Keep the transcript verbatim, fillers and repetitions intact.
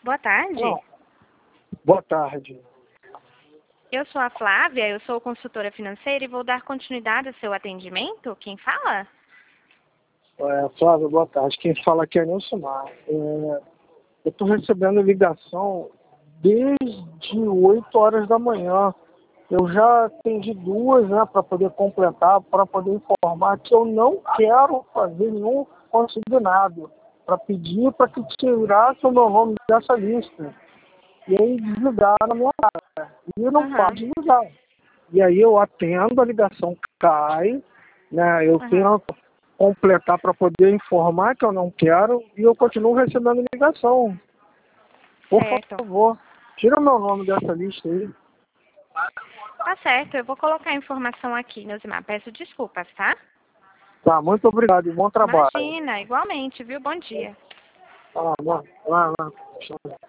Boa tarde. Não. Boa tarde. Eu sou a Flávia, eu sou consultora financeira e vou dar continuidade ao seu atendimento. Quem fala? É, Flávia, boa tarde. Quem fala aqui é Nilson Mar. É, eu estou recebendo ligação desde oito horas da manhã. Eu já atendi duas, né, para poder completar, para poder informar que eu não quero fazer nenhum consignado, para pedir para que tirasse o meu nome dessa lista. E aí desligar na minha área. E não Uhum. pode desligar. E aí eu atendo, a ligação cai, né? Eu Uhum. tenho que completar para poder informar que eu não quero e eu continuo recebendo ligação. Por Certo. favor, tira o meu nome dessa lista aí. Tá certo, eu vou colocar a informação aqui, Neusimar. Peço desculpas, tá? Tá, muito obrigado e bom trabalho. Imagina, igualmente, viu? Bom dia. Ah, lá, lá, lá.